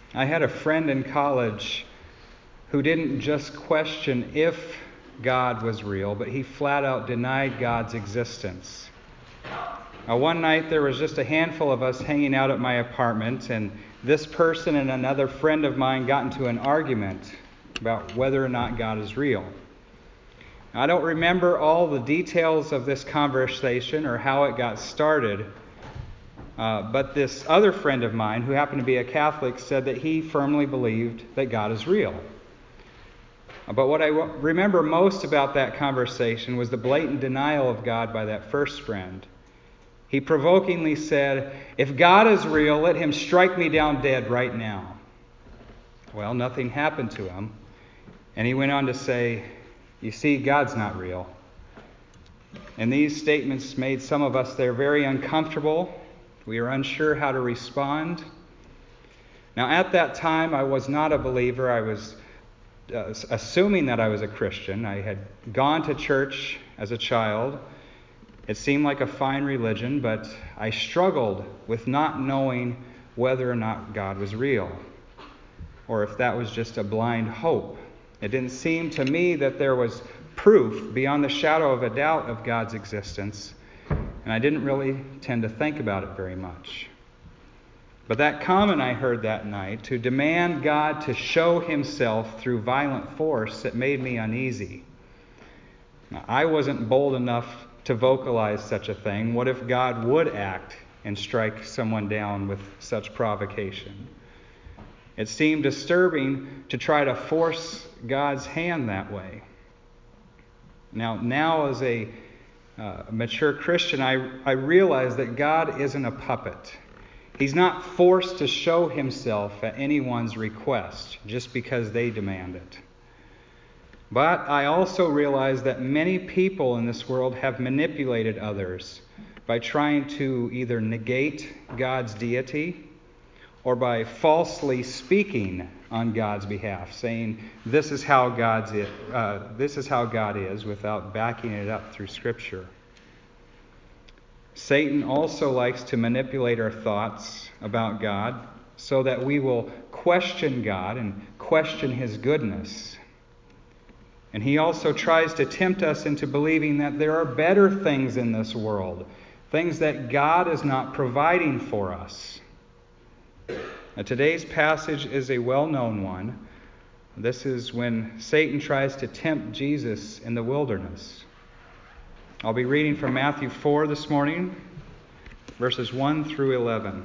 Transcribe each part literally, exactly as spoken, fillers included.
I had a friend in college who didn't just question if God was real, but he flat out denied God's existence. Now, one night there was just a handful of us hanging out at my apartment, and this person and another friend of mine got into an argument about whether or not God is real. I don't remember all the details of this conversation or how it got started, uh, but this other friend of mine, who happened to be a Catholic, said that he firmly believed that God is real. But what I remember most about that conversation was the blatant denial of God by that first friend. He provokingly said, "If God is real, let him strike me down dead right now." Well, nothing happened to him. And he went on to say, "You see, God's not real." And these statements made some of us there very uncomfortable. We were unsure how to respond. Now, at that time, I was not a believer. I was uh, assuming that I was a Christian. I had gone to church as a child. It seemed like a fine religion, but I struggled with not knowing whether or not God was real, or if that was just a blind hope. It didn't seem to me that there was proof beyond the shadow of a doubt of God's existence, and I didn't really tend to think about it very much. But that comment I heard that night, to demand God to show himself through violent force, it made me uneasy. Now, I wasn't bold enough to vocalize such a thing. What if God would act and strike someone down with such provocation? It seemed disturbing to try to force God's hand that way. Now, now as a uh, mature Christian, I, I realize that God isn't a puppet. He's not forced to show himself at anyone's request just because they demand it. But I also realize that many people in this world have manipulated others by trying to either negate God's deity or by falsely speaking on God's behalf, saying this is how God's it, uh, this is how God is, without backing it up through Scripture. Satan also likes to manipulate our thoughts about God so that we will question God and question his goodness. And he also tries to tempt us into believing that there are better things in this world, things that God is not providing for us. Now, today's passage is a well-known one. This is when Satan tries to tempt Jesus in the wilderness. I'll be reading from Matthew four this morning, verses one through eleven.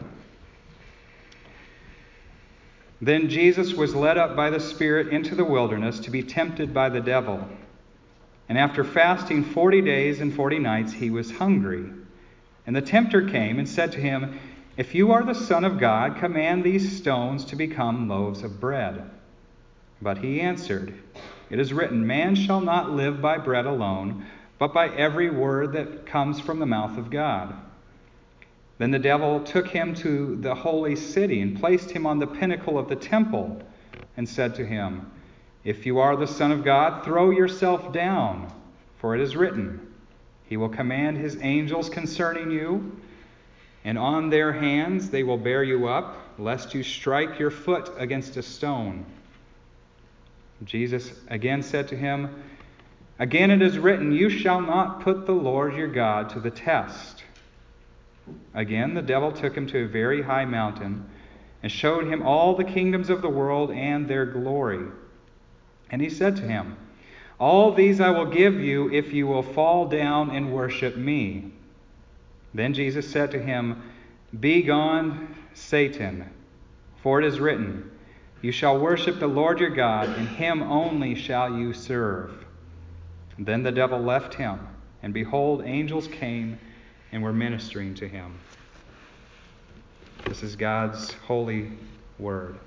Then Jesus was led up by the Spirit into the wilderness to be tempted by the devil. And after fasting forty days and forty nights, he was hungry. And the tempter came and said to him, "If you are the Son of God, command these stones to become loaves of bread." But he answered, "It is written, man shall not live by bread alone, but by every word that comes from the mouth of God." Then the devil took him to the holy city and placed him on the pinnacle of the temple and said to him, "If you are the Son of God, throw yourself down, for it is written, he will command his angels concerning you, and on their hands they will bear you up, lest you strike your foot against a stone." Jesus again said to him, "Again it is written, you shall not put the Lord your God to the test." Again the devil took him to a very high mountain and showed him all the kingdoms of the world and their glory. And he said to him, "All these I will give you if you will fall down and worship me." Then Jesus said to him, "Begone, Satan, for it is written, you shall worship the Lord your God, and him only shall you serve." Then the devil left him, and behold, angels came and were ministering to him. This is God's holy word.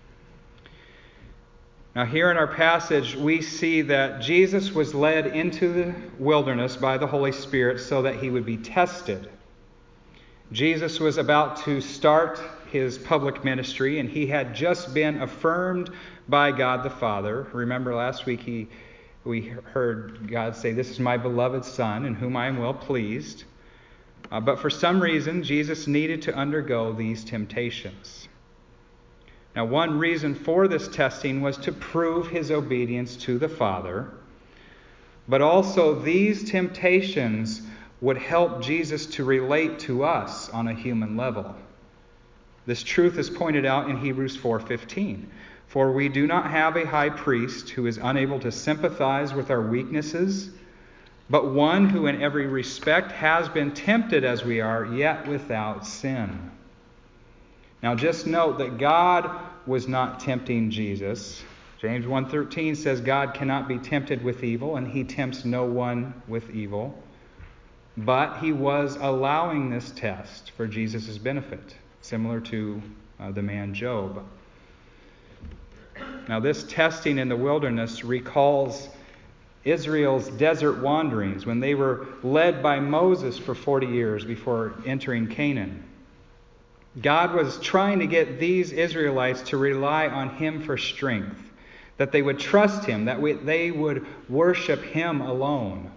Now here in our passage, we see that Jesus was led into the wilderness by the Holy Spirit so that he would be tested. Jesus was about to start his public ministry, and he had just been affirmed by God the Father. Remember last week he we heard God say, "This is my beloved Son, in whom I am well pleased." Uh, but for some reason, Jesus needed to undergo these temptations. Now, one reason for this testing was to prove his obedience to the Father, but also these temptations would help Jesus to relate to us on a human level. This truth is pointed out in Hebrews four fifteen. For we do not have a high priest who is unable to sympathize with our weaknesses, but one who in every respect has been tempted as we are, yet without sin. Now just note that God was not tempting Jesus. James one thirteen says God cannot be tempted with evil, and he tempts no one with evil. But he was allowing this test for Jesus' benefit, similar to uh, the man Job. Now this testing in the wilderness recalls Israel's desert wanderings when they were led by Moses for forty years before entering Canaan. God was trying to get these Israelites to rely on him for strength, that they would trust him, that we, they would worship him alone.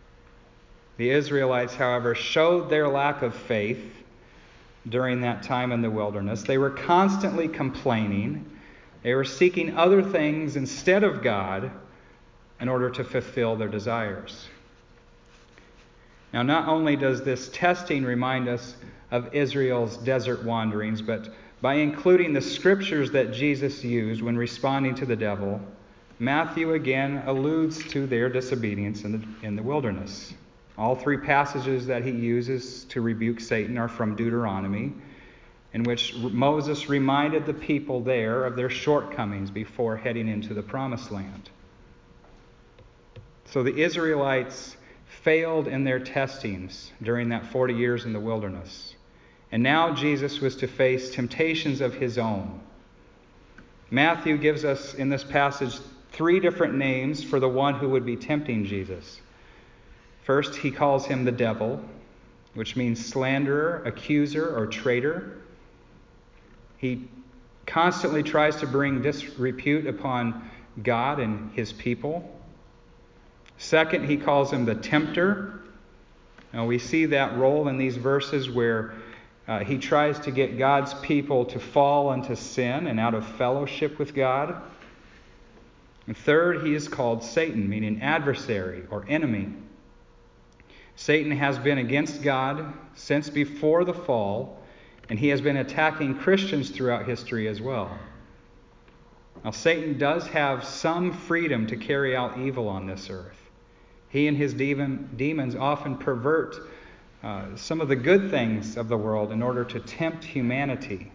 The Israelites, however, showed their lack of faith during that time in the wilderness. They were constantly complaining. They were seeking other things instead of God in order to fulfill their desires. Now, not only does this testing remind us of Israel's desert wanderings, but by including the scriptures that Jesus used when responding to the devil, Matthew again alludes to their disobedience in the, in the wilderness. All three passages that he uses to rebuke Satan are from Deuteronomy, in which Moses reminded the people there of their shortcomings before heading into the promised land. So the Israelites failed in their testings during that forty years in the wilderness. And now Jesus was to face temptations of his own. Matthew gives us in this passage three different names for the one who would be tempting Jesus. First, he calls him the devil, which means slanderer, accuser, or traitor. He constantly tries to bring disrepute upon God and his people. Second, he calls him the tempter. Now, we see that role in these verses where uh, he tries to get God's people to fall into sin and out of fellowship with God. And third, he is called Satan, meaning adversary or enemy. Satan has been against God since before the fall, and he has been attacking Christians throughout history as well. Now, Satan does have some freedom to carry out evil on this earth. He and his demon, demons often pervert uh, some of the good things of the world in order to tempt humanity.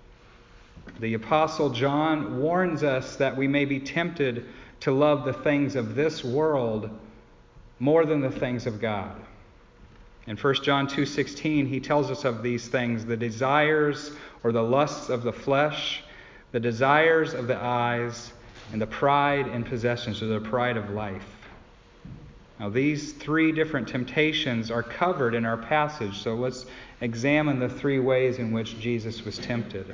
The Apostle John warns us that we may be tempted to love the things of this world more than the things of God. In First John two sixteen, he tells us of these things, the desires or the lusts of the flesh, the desires of the eyes, and the pride in possessions, or the pride of life. Now, these three different temptations are covered in our passage, so let's examine the three ways in which Jesus was tempted.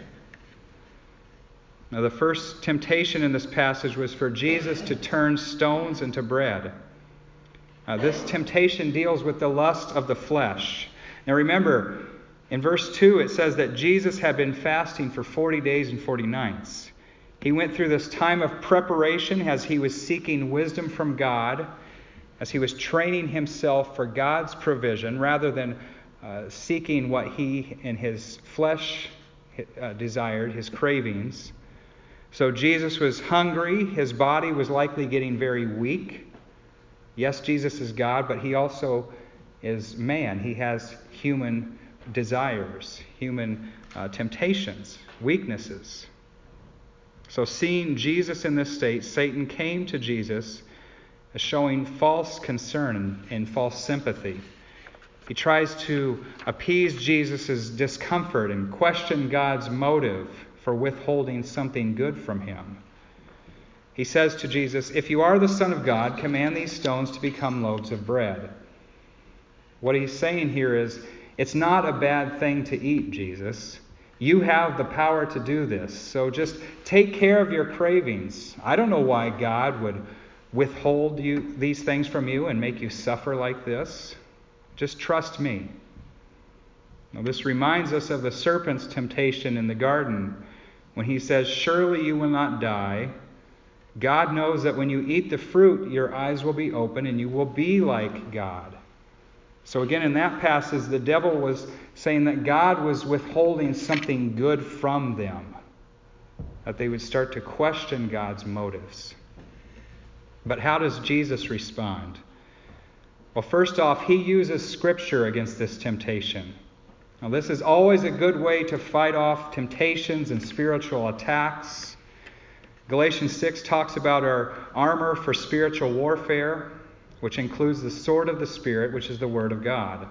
Now, the first temptation in this passage was for Jesus to turn stones into bread. Uh, this temptation deals with the lust of the flesh. Now remember, in verse two it says that Jesus had been fasting for forty days and forty nights. He went through this time of preparation as he was seeking wisdom from God, as he was training himself for God's provision rather than uh, seeking what he in his flesh uh, desired, his cravings. So Jesus was hungry. His body was likely getting very weak. Yes, Jesus is God, but he also is man. He has human desires, human uh, temptations, weaknesses. So seeing Jesus in this state, Satan came to Jesus showing false concern and, and false sympathy. He tries to appease Jesus' discomfort and question God's motive for withholding something good from him. He says to Jesus, "If you are the Son of God, command these stones to become loaves of bread." What he's saying here is, it's not a bad thing to eat, Jesus. You have the power to do this, so just take care of your cravings. I don't know why God would withhold you these things from you and make you suffer like this. Just trust me. Now, this reminds us of the serpent's temptation in the garden when he says, "Surely you will not die." God knows that when you eat the fruit, your eyes will be open and you will be like God. So again, in that passage, the devil was saying that God was withholding something good from them, that they would start to question God's motives. But how does Jesus respond? Well, first off, he uses Scripture against this temptation. Now, this is always a good way to fight off temptations and spiritual attacks. Galatians six talks about our armor for spiritual warfare, which includes the sword of the Spirit, which is the Word of God.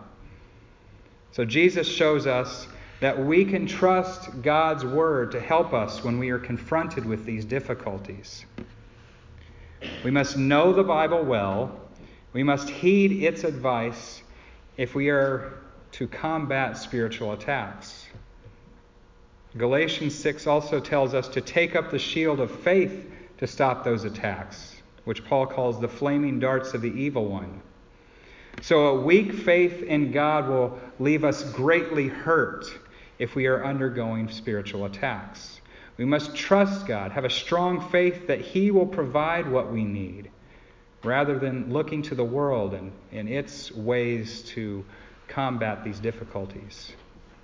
So Jesus shows us that we can trust God's Word to help us when we are confronted with these difficulties. We must know the Bible well. We must heed its advice if we are to combat spiritual attacks. Galatians six also tells us to take up the shield of faith to stop those attacks, which Paul calls the flaming darts of the evil one. So a weak faith in God will leave us greatly hurt if we are undergoing spiritual attacks. We must trust God, have a strong faith that He will provide what we need, rather than looking to the world and, and its ways to combat these difficulties.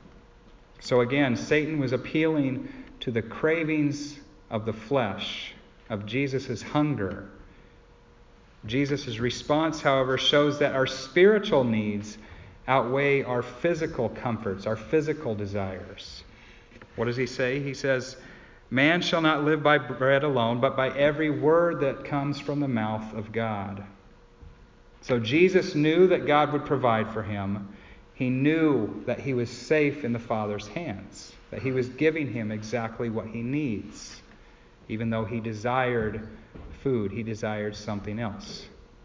So again, Satan was appealing to the cravings of the flesh, of Jesus' hunger. Jesus' response, however, shows that our spiritual needs outweigh our physical comforts, our physical desires. What does he say? He says, "Man shall not live by bread alone, but by every word that comes from the mouth of God." So Jesus knew that God would provide for him. He knew that he was safe in the Father's hands, that he was giving him exactly what he needs. Even though he desired food, he desired something else.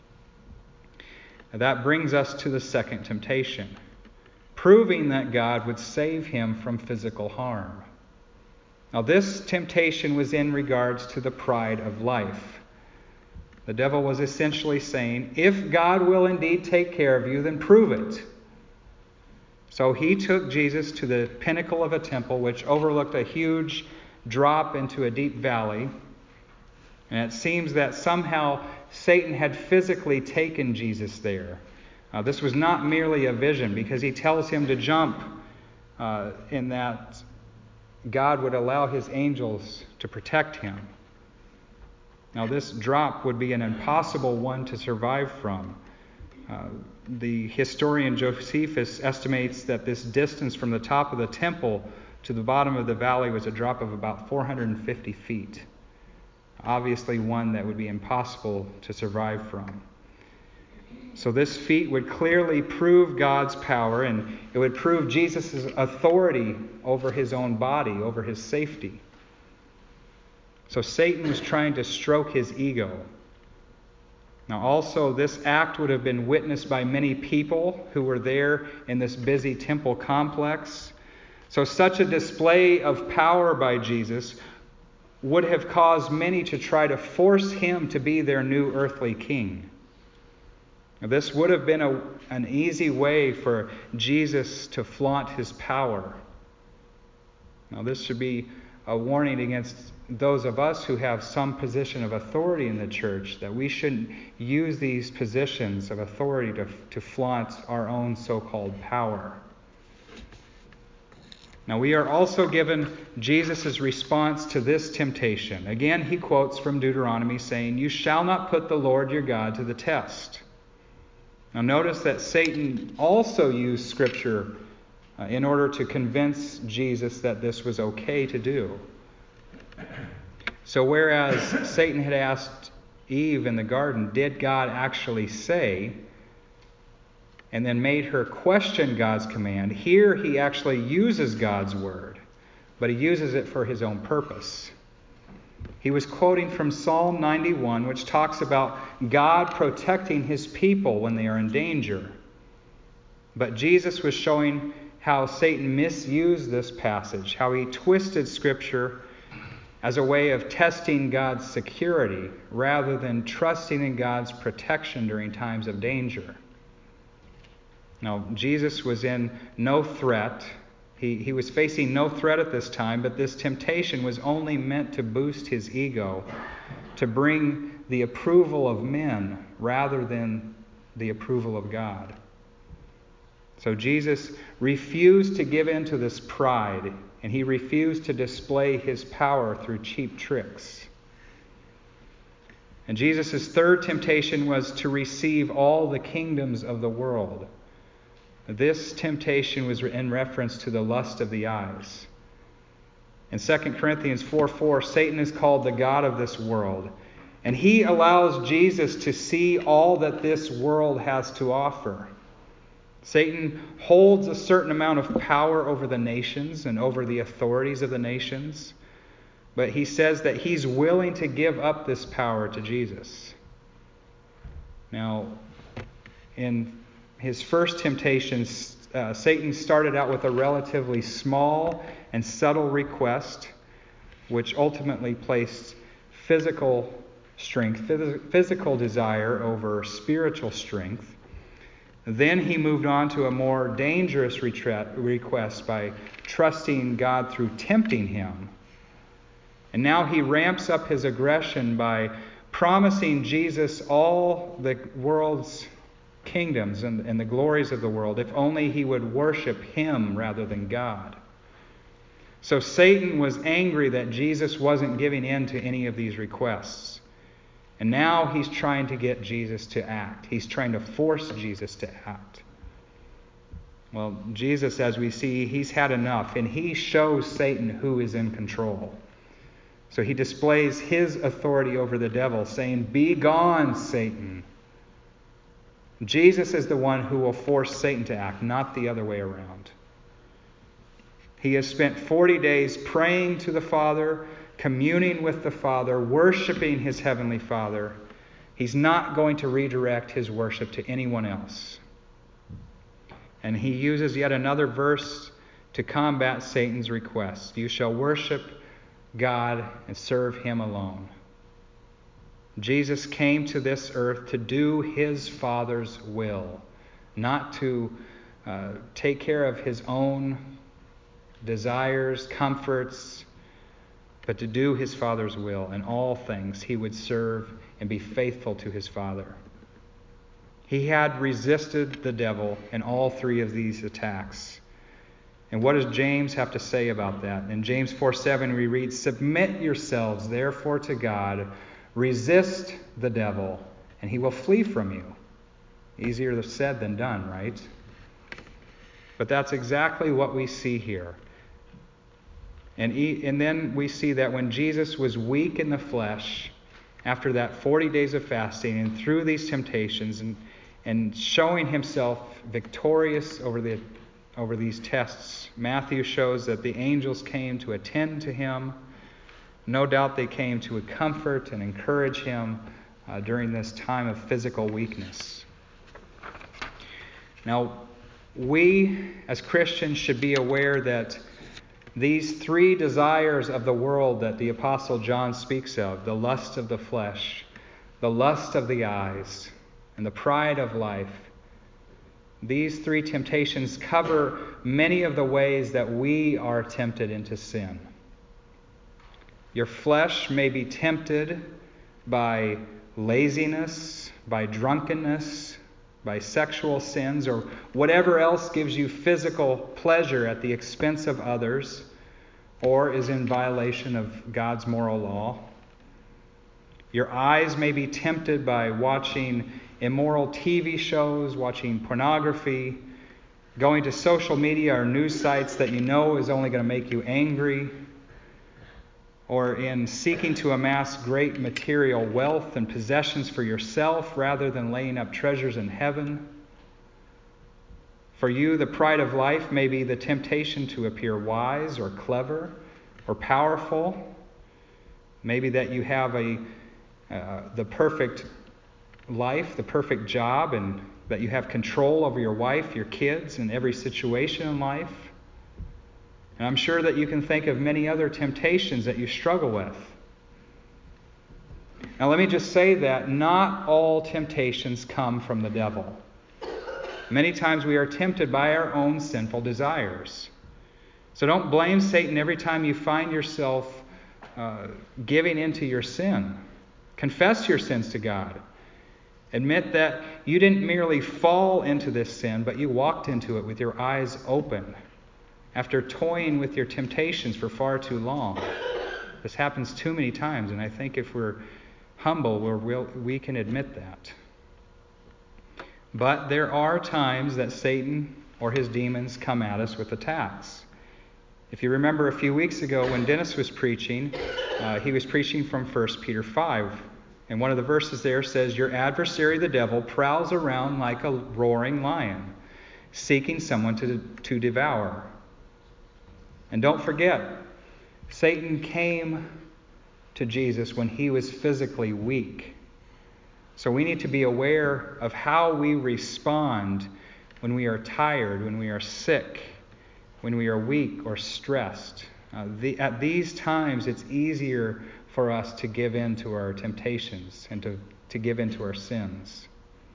Now that brings us to the second temptation, proving that God would save him from physical harm. Now this temptation was in regards to the pride of life. The devil was essentially saying, if God will indeed take care of you, then prove it. So he took Jesus to the pinnacle of a temple which overlooked a huge drop into a deep valley. And it seems that somehow Satan had physically taken Jesus there. Uh, this was not merely a vision, because he tells him to jump uh, in that God would allow his angels to protect him. Now this drop would be an impossible one to survive from. Uh, the historian Josephus estimates that this distance from the top of the temple to the bottom of the valley was a drop of about four hundred fifty feet. Obviously one that would be impossible to survive from. So this feat would clearly prove God's power, and it would prove Jesus' authority over his own body, over his safety. So Satan was trying to stroke his ego. Now also, this act would have been witnessed by many people who were there in this busy temple complex. So such a display of power by Jesus would have caused many to try to force him to be their new earthly king. Now, this would have been a, an easy way for Jesus to flaunt his power. Now this should be a warning against those of us who have some position of authority in the church, that we shouldn't use these positions of authority to, to flaunt our own so-called power. Now we are also given Jesus' response to this temptation. Again, he quotes from Deuteronomy saying, "You shall not put the Lord your God to the test." Now notice that Satan also used Scripture uh, in order to convince Jesus that this was okay to do. So whereas Satan had asked Eve in the garden, did God actually say, and then made her question God's command, here he actually uses God's word, but he uses it for his own purpose. He was quoting from Psalm ninety-one, which talks about God protecting his people when they are in danger. But Jesus was showing how Satan misused this passage, how he twisted Scripture as a way of testing God's security rather than trusting in God's protection during times of danger. Now, Jesus was in no threat. He, he was facing no threat at this time, but this temptation was only meant to boost his ego, to bring the approval of men rather than the approval of God. So Jesus refused to give in to this pride, and he refused to display his power through cheap tricks. And Jesus' third temptation was to receive all the kingdoms of the world. This temptation was in reference to the lust of the eyes. In Second Corinthians four four, Satan is called the god of this world, and he allows Jesus to see all that this world has to offer. Satan holds a certain amount of power over the nations and over the authorities of the nations, but he says that he's willing to give up this power to Jesus. Now, in his first temptations, uh, Satan started out with a relatively small and subtle request, which ultimately placed physical strength, phys- physical desire over spiritual strength. Then he moved on to a more dangerous retreat, request by trusting God through tempting him. And now he ramps up his aggression by promising Jesus all the world's kingdoms and, and the glories of the world, if only he would worship him rather than God. So Satan was angry that Jesus wasn't giving in to any of these requests. And now he's trying to get Jesus to act. He's trying to force Jesus to act. Well, Jesus, as we see, he's had enough, and he shows Satan who is in control. So he displays his authority over the devil, saying, "Be gone, Satan." Jesus is the one who will force Satan to act, not the other way around. He has spent forty days praying to the Father, communing with the Father, worshiping his heavenly Father. He's not going to redirect his worship to anyone else. And he uses yet another verse to combat Satan's request. You shall worship God and serve him alone. Jesus came to this earth to do his Father's will, not to uh, take care of his own desires, comforts, but to do his Father's will. In all things he would serve and be faithful to his Father. He had resisted the devil in all three of these attacks. And what does James have to say about that? In James four seven we read, "Submit yourselves therefore to God, resist the devil, and he will flee from you." Easier said than done, right? But that's exactly what we see here. And, he, and then we see that when Jesus was weak in the flesh, after that forty days of fasting and through these temptations and, and showing himself victorious over the over these tests, Matthew shows that the angels came to attend to him. No doubt they came to comfort and encourage him uh, during this time of physical weakness. Now, we as Christians should be aware that these three desires of the world that the Apostle John speaks of, the lust of the flesh, the lust of the eyes, and the pride of life, these three temptations cover many of the ways that we are tempted into sin. Your flesh may be tempted by laziness, by drunkenness, by sexual sins, or whatever else gives you physical pleasure at the expense of others, or is in violation of God's moral law. Your eyes may be tempted by watching immoral T V shows, watching pornography, going to social media or news sites that you know is only going to make you angry, or in seeking to amass great material wealth and possessions for yourself rather than laying up treasures in heaven. For you, the pride of life may be the temptation to appear wise or clever or powerful. Maybe that you have a uh, the perfect life, the perfect job, and that you have control over your wife, your kids, and every situation in life. And I'm sure that you can think of many other temptations that you struggle with. Now let me just say that not all temptations come from the devil. Many times we are tempted by our own sinful desires. So don't blame Satan every time you find yourself uh, giving into your sin. Confess your sins to God. Admit that you didn't merely fall into this sin, but you walked into it with your eyes open after toying with your temptations for far too long. This happens too many times, and I think if we're humble, we're, we'll, we can admit that. But there are times that Satan or his demons come at us with attacks. If you remember a few weeks ago when Dennis was preaching, uh, he was preaching from First Peter five. And one of the verses there says, "Your adversary, the devil, prowls around like a roaring lion, seeking someone to, to devour." And don't forget, Satan came to Jesus when he was physically weak. So we need to be aware of how we respond when we are tired, when we are sick, when we are weak or stressed. Uh, the, at these times, it's easier for us to give in to our temptations and to, to give in to our sins.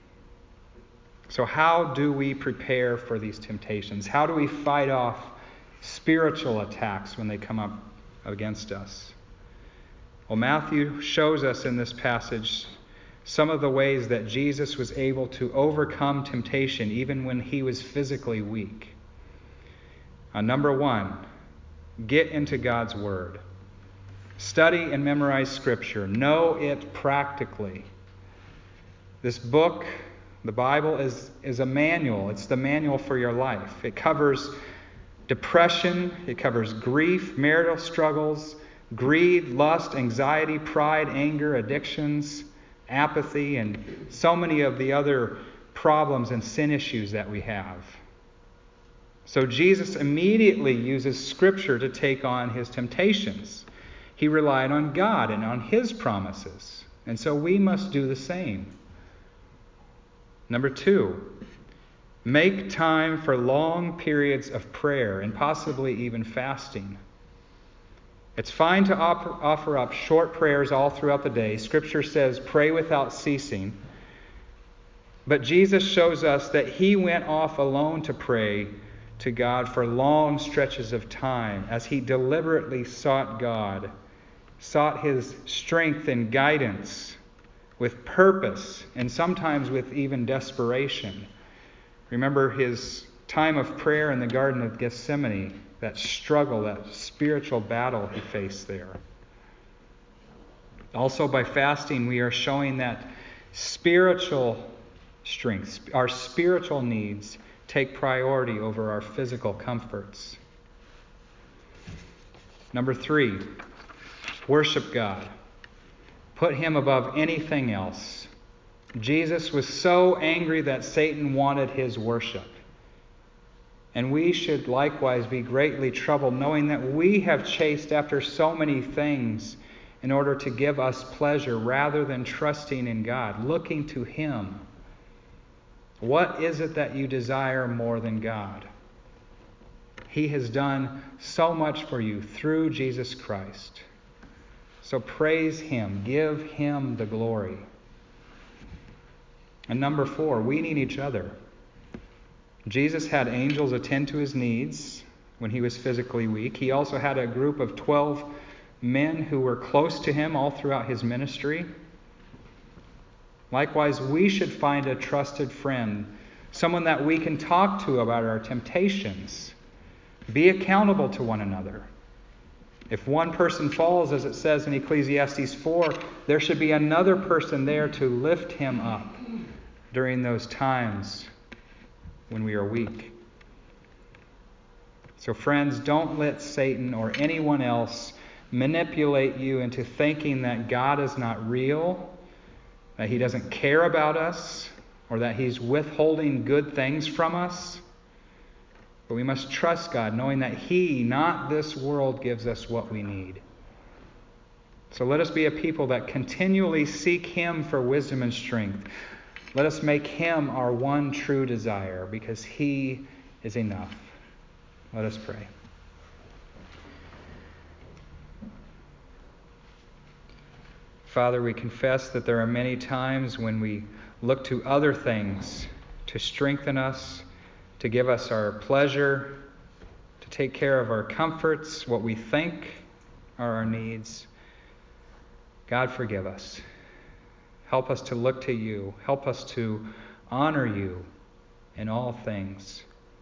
So how do we prepare for these temptations? How do we fight off spiritual attacks when they come up against us? Well, Matthew shows us in this passage some of the ways that Jesus was able to overcome temptation even when he was physically weak. Uh, number one, get into God's Word. Study and memorize Scripture. Know it practically. This book, the Bible, is, is a manual. It's the manual for your life. It covers depression. It covers grief, marital struggles, greed, lust, anxiety, pride, anger, addictions, apathy, and so many of the other problems and sin issues that we have. So Jesus immediately uses Scripture to take on his temptations. He relied on God and on his promises. And so we must do the same. Number two, make time for long periods of prayer and possibly even fasting. It's fine to op- offer up short prayers all throughout the day. Scripture says, pray without ceasing. But Jesus shows us that he went off alone to pray to God for long stretches of time as he deliberately sought God, sought his strength and guidance with purpose and sometimes with even desperation. Remember his time of prayer in the Garden of Gethsemane, that struggle, that spiritual battle he faced there. Also by fasting, we are showing that spiritual strength, our spiritual needs, take priority over our physical comforts. Number three, worship God. Put him above anything else. Jesus was so angry that Satan wanted his worship. And we should likewise be greatly troubled, knowing that we have chased after so many things in order to give us pleasure rather than trusting in God, looking to him. What is it that you desire more than God? He has done so much for you through Jesus Christ. So praise him. Give him the glory. And number four, we need each other. Jesus had angels attend to his needs when he was physically weak. He also had a group of twelve men who were close to him all throughout his ministry. Likewise, we should find a trusted friend, someone that we can talk to about our temptations. Be accountable to one another. If one person falls, as it says in Ecclesiastes four, there should be another person there to lift him up during those times when we are weak. So friends, don't let Satan or anyone else manipulate you into thinking that God is not real, that he doesn't care about us, or that he's withholding good things from us. But we must trust God, knowing that he, not this world, gives us what we need. So let us be a people that continually seek him for wisdom and strength. Let us make him our one true desire, because he is enough. Let us pray. Father, we confess that there are many times when we look to other things to strengthen us, to give us our pleasure, to to take care of our comforts, what we think are our needs. God, forgive us. Help us to look to you. Help us to honor you in all things.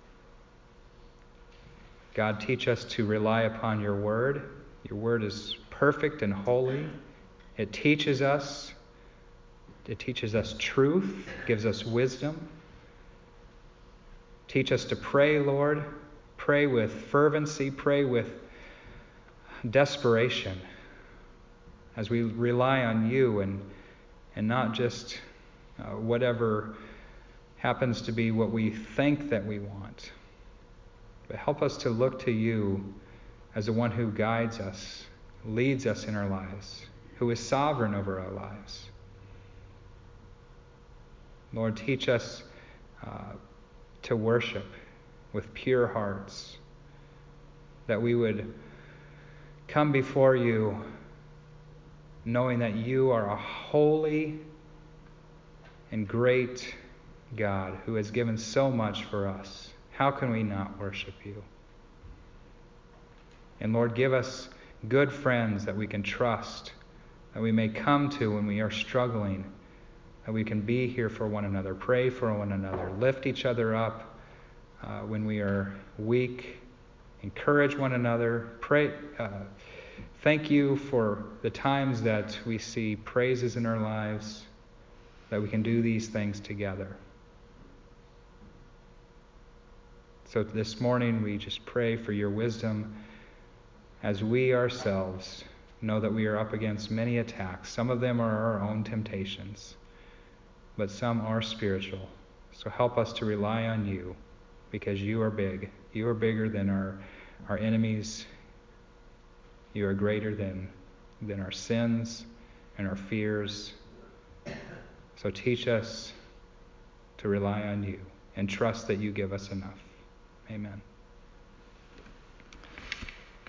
God, teach us to rely upon your word. Your word is perfect and holy. It teaches us. It teaches us truth, gives us wisdom. Teach us to pray, Lord. Pray with fervency. Pray with desperation as we rely on you and, and not just uh, whatever happens to be what we think that we want. But help us to look to you as the one who guides us, leads us in our lives, who is sovereign over our lives. Lord, teach us uh, to worship with pure hearts, that we would come before you knowing that you are a holy and great God who has given so much for us. How can we not worship you? And Lord, give us good friends that we can trust, that we may come to when we are struggling, that we can be here for one another, pray for one another, lift each other up uh, when we are weak, encourage one another, pray. Uh, thank you for the times that we see praises in our lives, that we can do these things together. So this morning we just pray for your wisdom as we ourselves know that we are up against many attacks. Some of them are our own temptations, but some are spiritual. So help us to rely on you, because you are big. You are bigger than our, our enemies. You are greater than, than our sins and our fears. So teach us to rely on you and trust that you give us enough. Amen.